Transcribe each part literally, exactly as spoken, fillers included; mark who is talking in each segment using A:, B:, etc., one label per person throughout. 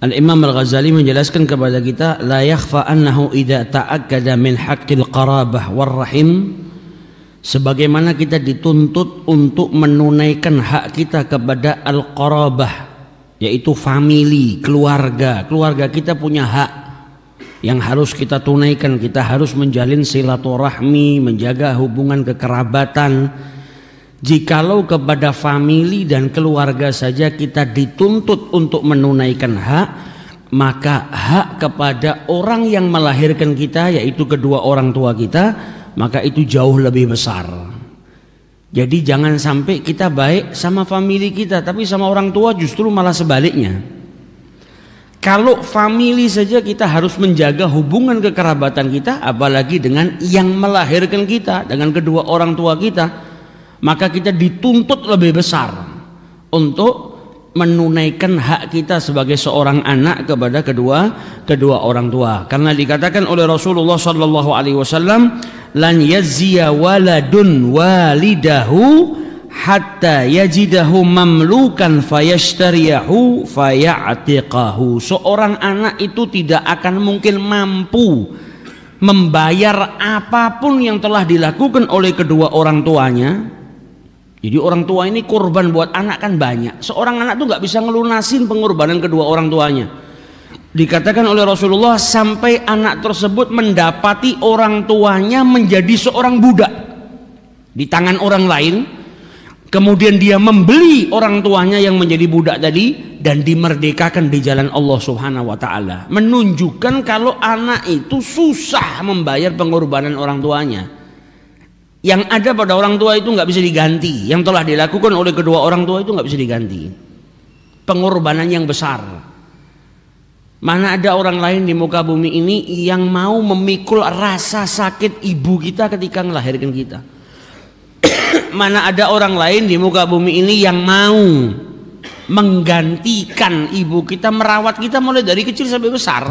A: Al-Imam Al-Ghazali menjelaskan kepada kita, la yakhfa annahu idza ta'akkada min haqqil qarabah war rahim, sebagaimana kita dituntut untuk menunaikan hak kita kepada al-qarabah, yaitu family, keluarga. Keluarga kita punya hak yang harus kita tunaikan. Kita harus menjalin silaturahmi, menjaga hubungan kekerabatan. Jikalau kepada famili dan keluarga saja kita dituntut untuk menunaikan hak, maka hak kepada orang yang melahirkan kita, yaitu kedua orang tua kita, maka itu jauh lebih besar. Jadi jangan sampai kita baik sama famili kita, tapi sama orang tua justru malah sebaliknya. Kalau famili saja kita harus menjaga hubungan kekerabatan kita, apalagi dengan yang melahirkan kita, dengan kedua orang tua kita, maka kita dituntut lebih besar untuk menunaikan hak kita sebagai seorang anak kepada kedua kedua orang tua. Karena dikatakan oleh Rasulullah sallallahu alaihi wasallam, lan yazziya waladun walidahu hatta yajidahu mamlukan fayashtariyahu fayatiqahu. Seorang anak itu tidak akan mungkin mampu membayar apapun yang telah dilakukan oleh kedua orang tuanya. Jadi orang tua ini korban buat anak kan banyak. Seorang anak tuh nggak bisa ngelunasin pengorbanan kedua orang tuanya. Dikatakan oleh Rasulullah sampai anak tersebut mendapati orang tuanya menjadi seorang budak di tangan orang lain. Kemudian dia membeli orang tuanya yang menjadi budak tadi dan dimerdekakan di jalan Allah Subhanahu wa taala. Menunjukkan kalau anak itu susah membayar pengorbanan orang tuanya. Yang ada pada orang tua itu nggak bisa diganti. Yang telah dilakukan oleh kedua orang tua itu nggak bisa diganti. Pengorbanan yang besar. Mana ada orang lain di muka bumi ini yang mau memikul rasa sakit ibu kita ketika melahirkan kita. Mana ada orang lain di muka bumi ini yang mau menggantikan ibu kita, merawat kita mulai dari kecil sampai besar.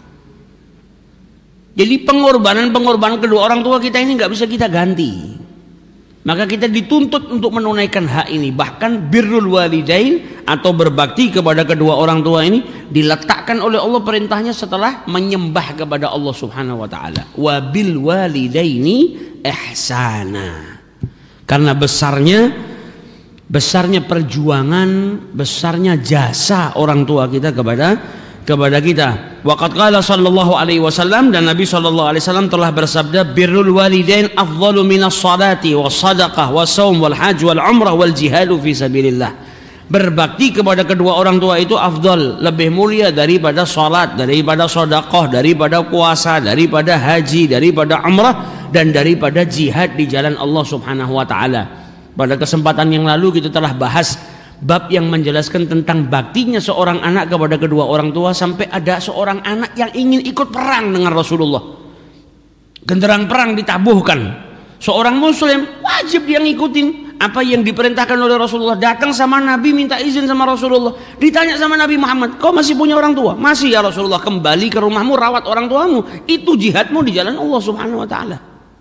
A: Jadi pengorbanan-pengorbanan kedua orang tua kita ini nggak bisa kita ganti. Maka kita dituntut untuk menunaikan hak ini. Bahkan birrul walidain atau berbakti kepada kedua orang tua ini diletakkan oleh Allah perintahnya setelah menyembah kepada Allah Subhanahu wa taala. Wa bil walidaini ihsana. Karena besarnya besarnya perjuangan, besarnya jasa orang tua kita kepada kepada kita. Waqad qala sallallahu alaihi wasallam, dan Nabi sallallahu alaihi wasallam telah bersabda, birrul walidain afdalu minas salati was sadaqah was shaum wal hajj wal umrah wal jihadu fi sabilillah. Berbakti kepada kedua orang tua itu afdal, lebih mulia daripada salat, daripada sedekah, daripada puasa, daripada haji, daripada umrah, dan daripada jihad di jalan Allah Subhanahu wa taala. Pada kesempatan yang lalu kita telah bahas bab yang menjelaskan tentang baktinya seorang anak kepada kedua orang tua, sampai ada seorang anak yang ingin ikut perang dengan Rasulullah. Genderang perang ditabuhkan. Seorang muslim wajib dia ngikutin apa yang diperintahkan oleh Rasulullah. Datang sama Nabi minta izin sama Rasulullah. Ditanya sama Nabi Muhammad, kau masih punya orang tua? Masih ya Rasulullah. Kembali ke rumahmu, rawat orang tuamu. Itu jihadmu di jalan Allah Subhanahu wa taala.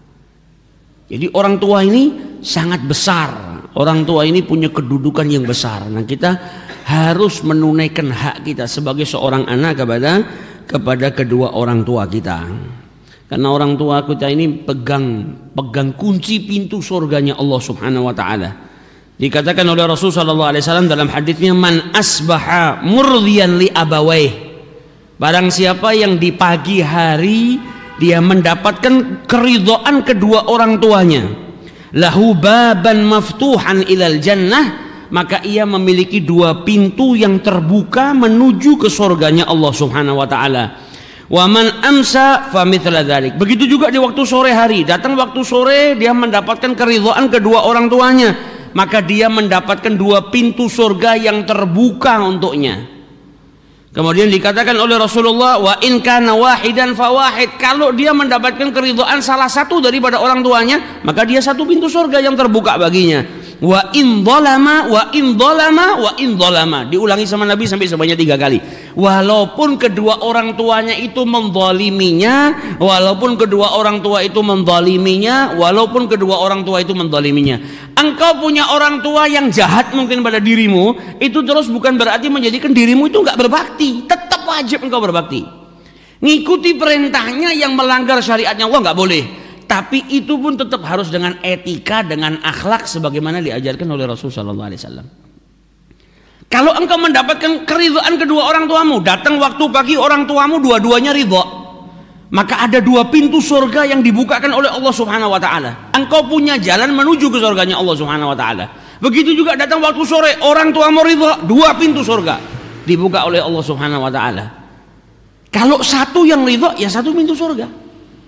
A: Jadi orang tua ini sangat besar. Orang tua ini punya kedudukan yang besar. Nah, kita harus menunaikan hak kita sebagai seorang anak kepada kepada kedua orang tua kita. Karena orang tua kita ini pegang pegang kunci pintu surganya Allah Subhanahu wa taala. Dikatakan oleh Rasul sallallahu alaihi wasallam dalam hadisnya, man asbaha murdiyan li abawaih. Barang siapa yang di pagi hari dia mendapatkan keridhaan kedua orang tuanya, lahu baban maftuhan ilal jannah, maka ia memiliki dua pintu yang terbuka menuju ke surganya Allah Subhanahu wa taala. Wa man amsa fa mithla dzalik. Begitu juga di waktu sore hari, datang waktu sore dia mendapatkan keridhaan kedua orang tuanya, maka dia mendapatkan dua pintu surga yang terbuka untuknya. Kemudian dikatakan oleh Rasulullah, wa in kana wahidan fa wahid. Kalau dia mendapatkan keridhaan salah satu daripada orang tuanya, maka dia satu pintu surga yang terbuka baginya. Wa in dzalama wa in dzalama wa in dzalama. Diulangi sama Nabi sampai sebanyak tiga kali. Walaupun kedua orang tuanya itu menzaliminya, walaupun kedua orang tua itu menzaliminya, walaupun kedua orang tua itu menzaliminya, engkau punya orang tua yang jahat mungkin pada dirimu, itu terus bukan berarti menjadikan dirimu itu nggak berbakti. Tetap wajib engkau berbakti. Ngikuti perintahnya, yang melanggar syariatnya Allah nggak boleh. Tapi itu pun tetap harus dengan etika, dengan akhlak sebagaimana diajarkan oleh Rasul Sallallahu Alaihi Wasallam. Kalau engkau mendapatkan keridhaan kedua orang tuamu, datang waktu pagi orang tuamu dua-duanya ridho, maka ada dua pintu surga yang dibukakan oleh Allah Subhanahu Wa Taala. Engkau punya jalan menuju ke surganya Allah Subhanahu Wa Taala. Begitu juga datang waktu sore orang tuamu ridho, dua pintu surga dibuka oleh Allah Subhanahu Wa Taala. Kalau satu yang ridho, ya satu pintu surga.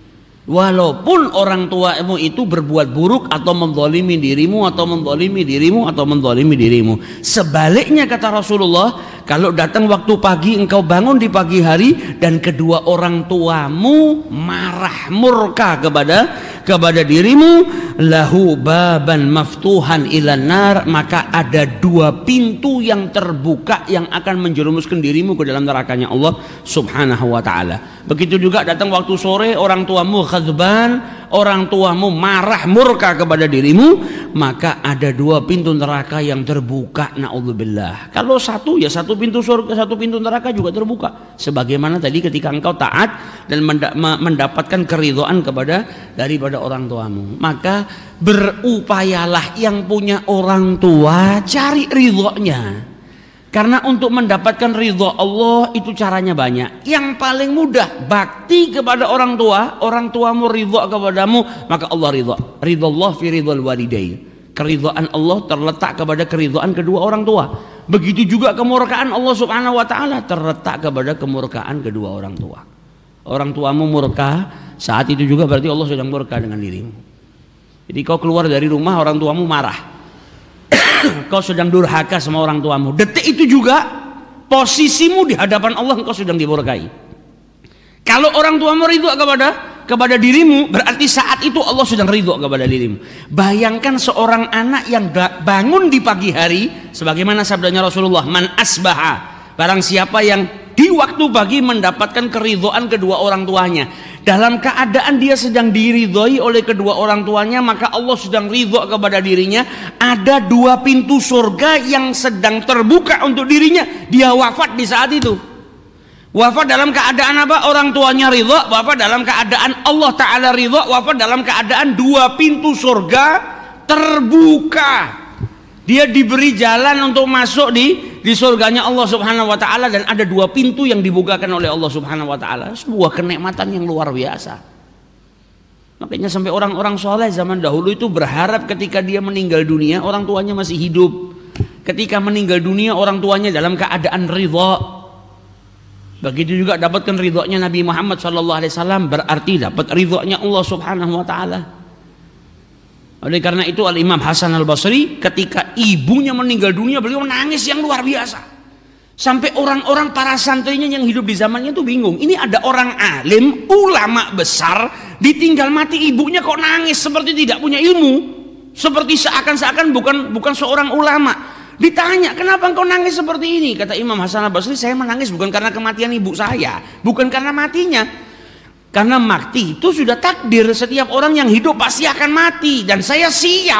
A: Walaupun orang tuamu itu berbuat buruk atau menzalimi dirimu atau menzalimi dirimu atau menzalimi dirimu. Sebaliknya kata Rasulullah, kalau datang waktu pagi engkau bangun di pagi hari dan kedua orang tuamu marah murka kepada kepada dirimu, lahu baban maftuhan ilan nar, maka ada dua pintu yang terbuka yang akan menjerumuskan dirimu ke dalam nerakanya Allah Subhanahu wa taala. Begitu juga datang waktu sore orang tuamu khazban, orang tuamu marah murka kepada dirimu, maka ada dua pintu neraka yang terbuka, naudzubillah. Kalau satu ya satu pintu surga, satu pintu neraka juga terbuka. Sebagaimana tadi ketika engkau taat dan mendapatkan keridhaan kepada daripada orang tuamu, maka berupayalah yang punya orang tua cari ridhonya. Karena untuk mendapatkan ridho Allah itu caranya banyak. Yang paling mudah bakti kepada orang tua. Orang tuamu ridho kepadamu, maka Allah ridho. Ridho Allah fi ridhol walidain. Keridhaan Allah terletak kepada keridhaan kedua orang tua. Begitu juga kemurkaan Allah Subhanahu wa taala terletak kepada kemurkaan kedua orang tua. Orang tuamu murka, saat itu juga berarti Allah sedang murka dengan dirimu. Jadi kau keluar dari rumah orang tuamu marah. Kau sedang durhaka sama orang tuamu. Detik itu juga posisimu di hadapan Allah, engkau sedang dimurkai. Kalau orang tuamu ridho kepada kepada dirimu, berarti saat itu Allah sedang ridho kepada dirimu. Bayangkan seorang anak yang bangun di pagi hari, sebagaimana sabdanya Rasulullah, man asbaha, barang siapa yang di waktu pagi mendapatkan keridhaan kedua orang tuanya, dalam keadaan dia sedang diridhoi oleh kedua orang tuanya, maka Allah sedang ridho kepada dirinya. Ada dua pintu surga yang sedang terbuka untuk dirinya. Dia wafat di saat itu. Wafat dalam keadaan apa? Orang tuanya ridho. Wafat dalam keadaan Allah Ta'ala ridho. Wafat dalam keadaan dua pintu surga terbuka. Dia diberi jalan untuk masuk di di surganya Allah Subhanahu wa taala, dan ada dua pintu yang dibukakan oleh Allah Subhanahu wa taala. Sebuah kenikmatan yang luar biasa. Makanya sampai orang-orang soleh zaman dahulu itu berharap ketika dia meninggal dunia orang tuanya masih hidup. Ketika meninggal dunia orang tuanya dalam keadaan ridha. Begitu juga dapatkan ridhonya Nabi Muhammad sallallahu alaihi wasallam, berarti dapat ridhonya Allah Subhanahu wa taala. Oleh karena itu Al-Imam Hasan Al-Basri ketika ibunya meninggal dunia, beliau menangis yang luar biasa. Sampai orang-orang para santrinya yang hidup di zamannya itu bingung. Ini ada orang alim, ulama besar, ditinggal mati ibunya kok nangis seperti tidak punya ilmu. Seperti seakan-seakan bukan bukan seorang ulama. Ditanya, kenapa engkau nangis seperti ini? Kata Imam Hasan Al-Basri, saya menangis bukan karena kematian ibu saya, bukan karena matinya. Karena mati itu sudah takdir, setiap orang yang hidup pasti akan mati, dan saya siap.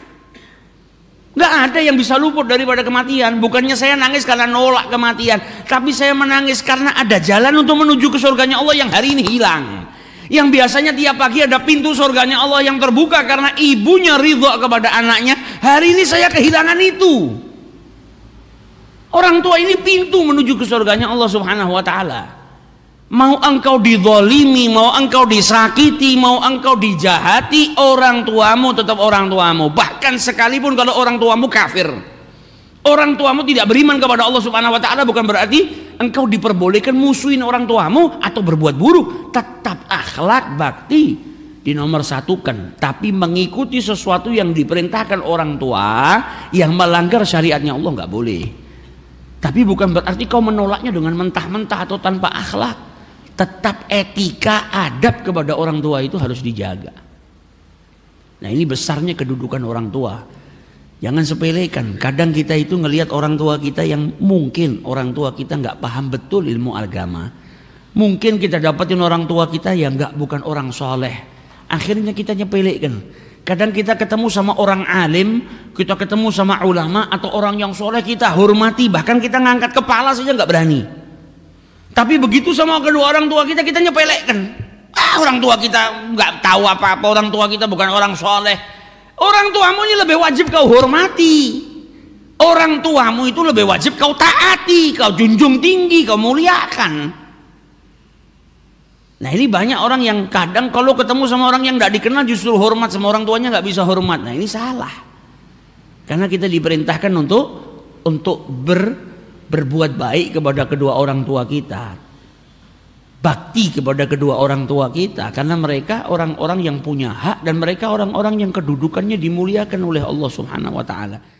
A: Gak ada yang bisa luput daripada kematian. Bukannya saya nangis karena nolak kematian, tapi saya menangis karena ada jalan untuk menuju ke surganya Allah yang hari ini hilang. Yang biasanya tiap pagi ada pintu surganya Allah yang terbuka karena ibunya ridho kepada anaknya, hari ini saya kehilangan itu. Orang tua ini pintu menuju ke surganya Allah Subhanahu wa taala. Mau engkau dizalimi, mau engkau disakiti, mau engkau dijahati, orang tuamu tetap orang tuamu. Bahkan sekalipun kalau orang tuamu kafir, orang tuamu tidak beriman kepada Allah Subhanahu wa taala, bukan berarti engkau diperbolehkan musuhin orang tuamu atau berbuat buruk. Tetap akhlak bakti dinomor satukan, tapi mengikuti sesuatu yang diperintahkan orang tua, yang melanggar syariatnya Allah nggak boleh. Tapi bukan berarti kau menolaknya dengan mentah-mentah atau tanpa akhlak. Tetap etika, adab kepada orang tua itu harus dijaga. Nah, ini besarnya kedudukan orang tua. Jangan sepelekan. Kadang kita itu ngelihat orang tua kita yang mungkin orang tua kita nggak paham betul ilmu agama. Mungkin kita dapatin orang tua kita yang nggak bukan orang soleh. Akhirnya kita nyepelekan. Kadang kita ketemu sama orang alim, kita ketemu sama ulama atau orang yang soleh, kita hormati, bahkan kita ngangkat kepala saja nggak berani. Tapi begitu sama kedua orang tua kita, kita nyepelekan. Ah, orang tua kita nggak tahu apa-apa, orang tua kita bukan orang soleh. Orang tuamu ini lebih wajib kau hormati. Orang tuamu itu lebih wajib kau taati, kau junjung tinggi, kau muliakan. Nah ini banyak orang yang kadang kalau ketemu sama orang yang tidak dikenal justru hormat sama orang tuanya, nggak bisa hormat. Nah ini salah. Karena kita diperintahkan untuk untuk ber, berbuat baik kepada kedua orang tua kita, bakti kepada kedua orang tua kita, karena mereka orang-orang yang punya hak dan mereka orang-orang yang kedudukannya dimuliakan oleh Allah Subhanahu Wa Taala.